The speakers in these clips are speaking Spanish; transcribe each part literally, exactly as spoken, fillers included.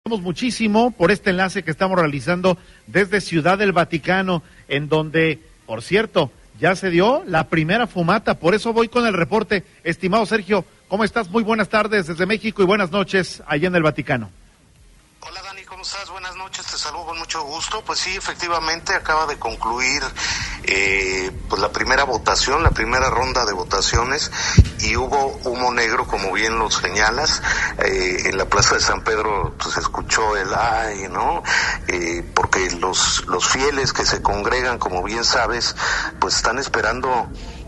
Muchísimo por este enlace que estamos realizando desde Ciudad del Vaticano, en donde, por cierto, ya se dio la primera fumata. Por eso voy con el reporte. Estimado Sergio, ¿cómo estás? Muy buenas tardes desde México y buenas noches allá en el Vaticano. Hola Dani, ¿cómo estás? Buenas noches, te saludo con mucho gusto. Pues sí, efectivamente acaba de concluir eh, pues la primera votación, la primera ronda de votaciones, y hubo humo negro, como bien lo señalas. Eh, en la Plaza de San Pedro pues, se escuchó el ay, ¿no? Eh, porque los, los fieles que se congregan, como bien sabes, pues están esperando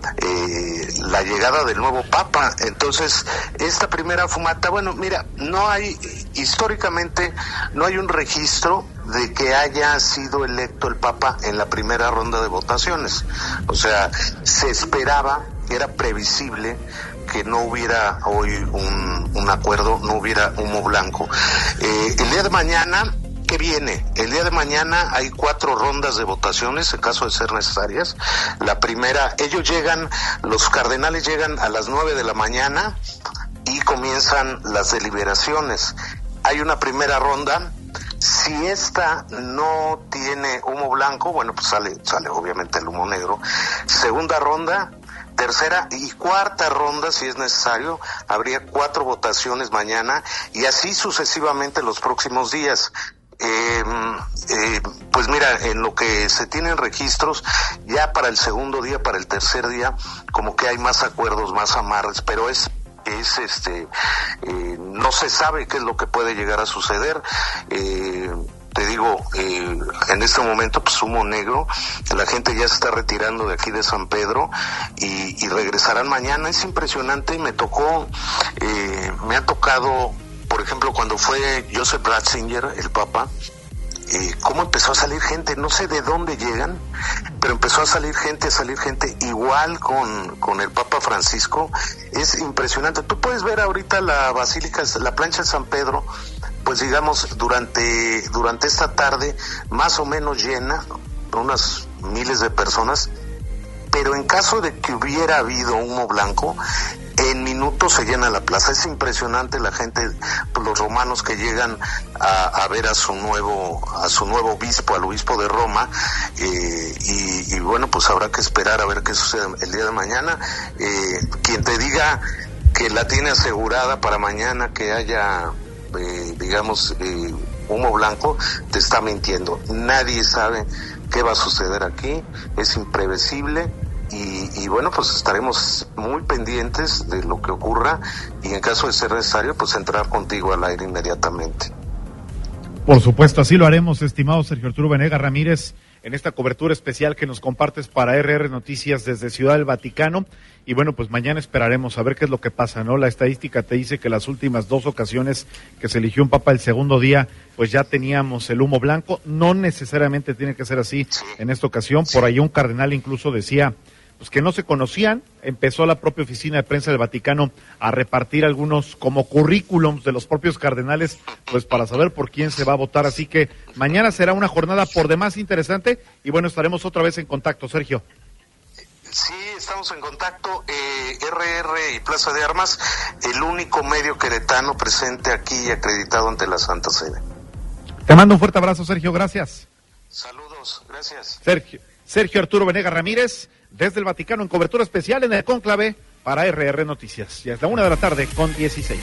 Eh, la llegada del nuevo Papa. Entonces, esta primera fumata, bueno, mira, no hay, históricamente, no hay un registro de que haya sido electo el Papa en la primera ronda de votaciones. O sea, se esperaba, era previsible que no hubiera hoy un, un acuerdo, no hubiera humo blanco. Eh, el día de mañana, ¿qué viene? El día de mañana hay cuatro rondas de votaciones en caso de ser necesarias. La primera, ellos llegan, los cardenales llegan a las nueve de la mañana y comienzan las deliberaciones. Hay una primera ronda. Si esta no tiene humo blanco, bueno, pues sale, sale obviamente el humo negro. Segunda ronda, tercera y cuarta ronda, si es necesario. Habría cuatro votaciones mañana y así sucesivamente los próximos días. Eh, eh, pues mira, en lo que se tienen registros, ya para el segundo día, para el tercer día, como que hay más acuerdos, más amarres, pero es es este eh, no se sabe qué es lo que puede llegar a suceder. Eh, te digo, eh, en este momento pues humo negro, la gente ya se está retirando de aquí de San Pedro y, y regresarán mañana. Es impresionante, me tocó, eh, me ha tocado, por ejemplo, cuando fue Joseph Ratzinger, el Papa, eh, cómo empezó a salir gente, no sé de dónde llegan, pero empezó a salir gente, a salir gente igual con, con el Papa Francisco. Es impresionante. Tú puedes ver ahorita la Basílica, la plancha de San Pedro, pues digamos, durante, durante esta tarde, más o menos llena, unas miles de personas, pero en caso de que hubiera habido humo blanco, en minutos se llena la plaza. Es impresionante la gente, los romanos que llegan a, a ver a su nuevo a su nuevo obispo, al obispo de Roma, eh, y, y bueno, pues habrá que esperar a ver qué sucede el día de mañana. Eh, quien te diga que la tiene asegurada para mañana que haya, eh, digamos, eh, humo blanco, te está mintiendo. Nadie sabe qué va a suceder aquí, es imprevisible. Y, y bueno, pues estaremos muy pendientes de lo que ocurra y en caso de ser necesario, pues entrar contigo al aire inmediatamente. Por supuesto, así lo haremos, estimado Sergio Arturo Venegas Ramírez, en esta cobertura especial que nos compartes para R R Noticias desde Ciudad del Vaticano. Y bueno, pues mañana esperaremos a ver qué es lo que pasa, ¿no? La estadística te dice que las últimas dos ocasiones que se eligió un papa el segundo día, pues ya teníamos el humo blanco. No necesariamente tiene que ser así en esta ocasión. Por ahí un cardenal incluso decía pues que no se conocían. Empezó la propia oficina de prensa del Vaticano a repartir algunos como currículums de los propios cardenales, pues para saber por quién se va a votar. Así que mañana será una jornada por demás interesante y bueno, estaremos otra vez en contacto, Sergio. Sí, estamos en contacto. eh, R R y Plaza de Armas, el único medio queretano presente aquí y acreditado ante la Santa Sede. Te mando un fuerte abrazo, Sergio, gracias. Saludos, gracias. Sergio, Sergio Arturo Venegas Ramírez, desde el Vaticano en cobertura especial en el Cónclave para R R Noticias. Ya es la una de la tarde con dieciséis.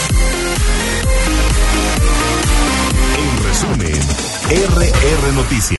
En resumen, R R Noticias.